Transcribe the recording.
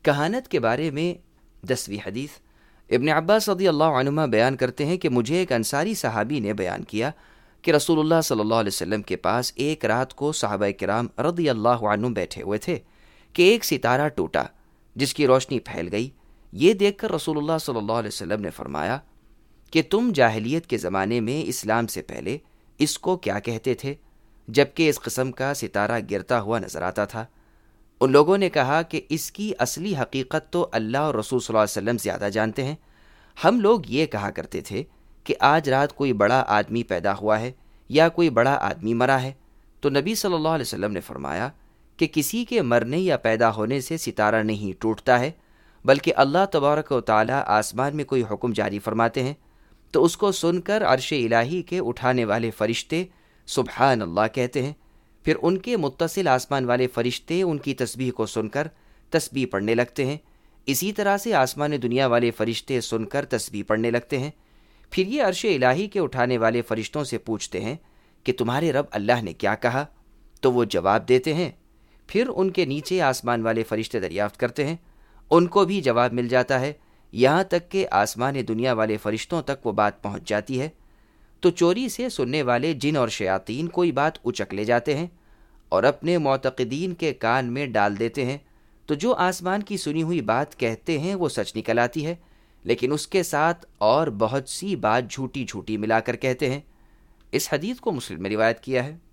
کہانت کے بارے میں 10ویں حدیث ابن عباس رضی اللہ عنہما بیان کرتے ہیں کہ مجھے ایک انصاری صحابی نے بیان کیا کہ رسول اللہ صلی اللہ علیہ وسلم کے پاس ایک رات کو صحابہ کرام رضی اللہ عنہم بیٹھے ہوئے تھے کہ ایک ستارہ ٹوٹا جس کی روشنی پھیل گئی۔ یہ دیکھ کر رسول اللہ صلی اللہ علیہ وسلم نے فرمایا کہ تم جاہلیت کے زمانے میں اسلام سے پہلے اس کو کیا کہتے تھے جبکہ اس قسم کا ستارہ گرتا ہوا نظر آتا تھا؟ ان لوگوں نے کہا کہ اس کی اصلی حقیقت تو اللہ اور رسول صلی اللہ علیہ وسلم زیادہ جانتے ہیں۔ ہم لوگ یہ کہا کرتے تھے کہ آج رات کوئی بڑا آدمی پیدا ہوا ہے یا کوئی بڑا آدمی مرا ہے، تو نبی صلی اللہ علیہ وسلم نے فرمایا کہ کسی کے مرنے یا پیدا ہونے سے ستارہ نہیں ٹوٹتا ہے، بلکہ اللہ تبارک و تعالی آسمان میں کوئی حکم جاری فرماتے ہیں تو اس کو سن کر عرش الہی کے اٹھانے والے فرشتے سبحان اللہ کہتے ہیں، پھر ان کے متصل آسمان والے فرشتے ان کی تسبیح کو سن کر تسبیح پڑھنے لگتے ہیں، اسی طرح سے آسمان دنیا والے فرشتے سن کر تسبیح پڑھنے لگتے ہیں، پھر یہ عرش الہی کے اٹھانے والے فرشتوں سے پوچھتے ہیں کہ تمہارے رب اللہ نے کیا کہا، تو وہ جواب دیتے ہیں، پھر ان کے نیچے آسمان والے فرشتے دریافت کرتے ہیں، ان کو بھی جواب مل جاتا ہے، یہاں تک کہ آسمان دنیا والے فرشتوں تک وہ بات پہنچ جاتی ہے، تو چوری سے سننے والے جن اور شیاطین کوئی بات اچک لے جاتے ہیں اور اپنے معتقدین کے کان میں ڈال دیتے ہیں، تو جو آسمان کی سنی ہوئی بات کہتے ہیں وہ سچ نکل آتی ہے، لیکن اس کے ساتھ اور بہت سی بات جھوٹی جھوٹی ملا کر کہتے ہیں۔ اس حدیث کو مسلم میں روایت کیا ہے۔